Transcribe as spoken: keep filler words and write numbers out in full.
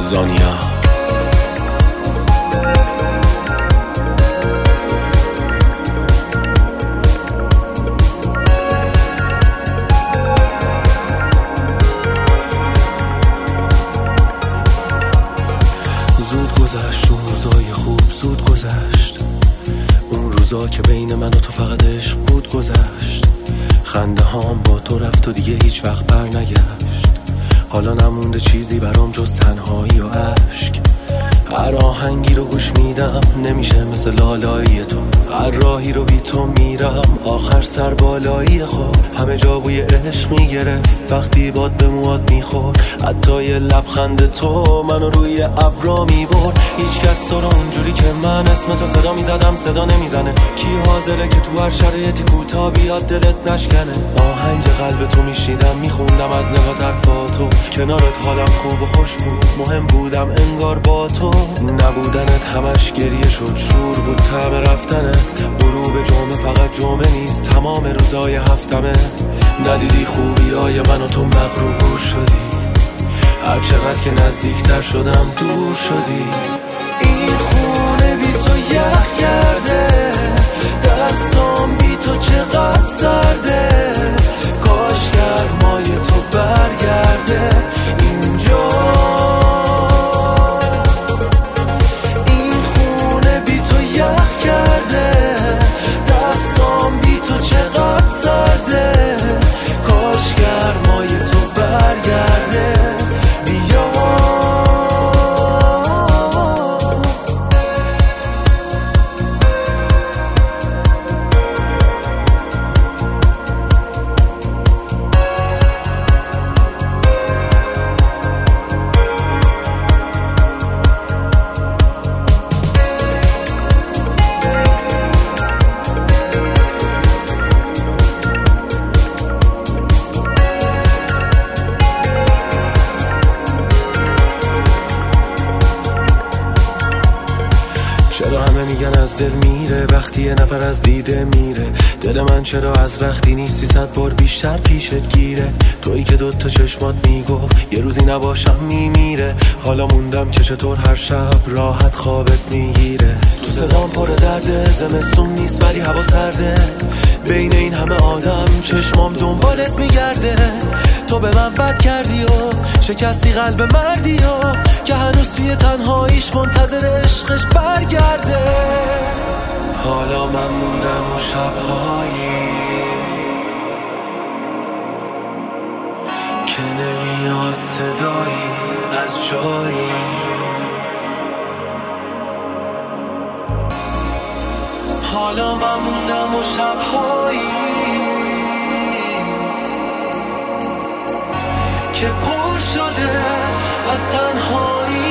زانیا. زود گذشت اون روزای خوب، زود گذشت اون روزا که بین من و تو فقط عشق بود گذشت. خنده هام با تو رفت و دیگه هیچ وقت بر نگشت. حالا نمونده چیزی برام جز تنهایی و عشق. هر آهنگی رو گوش میدم نمیشه مثل لالایی تو. هر راهی رو بی تو میرم آخر سر بالایی خور. همه جا بوی عشق میگرفت وقتی باد به موات میخورد. حتی یه لبخند تو منو روی ابرا میبرد. هیچ کس تو رو اونجوری که من اسم تو صدا میزدم صدا نمیزنه. کی حاضره که تو هر شرایطی کوتا بیاد دلت نشکنه. آهنگ قلب تو میشیدم میخوندم از نگاه طرفاتو. کنارت حالم خوب و خوش بود، مهم بودم انگار با تو. نبودنت همش گریه شد، شور بود طعم رفتنت. غروب جمعه فقط جمعه نیست، تمام روزای هفتمه. ندیدی خوبی های من و تو مغرور شدی. هر چقدر که نزدیکتر شدم دور شدی. این خونه بی تو یخ کرده، دستام بی تو چقدر سرده. کاش گرمای تو برگرده اینجا. چرا همه میگن از دل میره وقتی یه نفر از دیده میره؟ دل من چرا از وقتی نیستی صد بار بیشتر پیشت گیره؟ تویی که دوتا چشمات میگفت یه روزی نباشم میمیره. حالا موندم که چطور هر شب راحت خوابت میگیره. تو صدام پر درده، زمستون نیست ولی هوا سرده. بین این همه آدم چشمام دنبالت میگرده. تو به من بد کردی و شکستی قلب مردی و که هنوز توی تنهاییش منتظر عشقش برگرده. حالا من موندم و شبهایی که نمیاد صدایی از جایی. حالا من موندم و شبهایی که پر شده از تنهایی.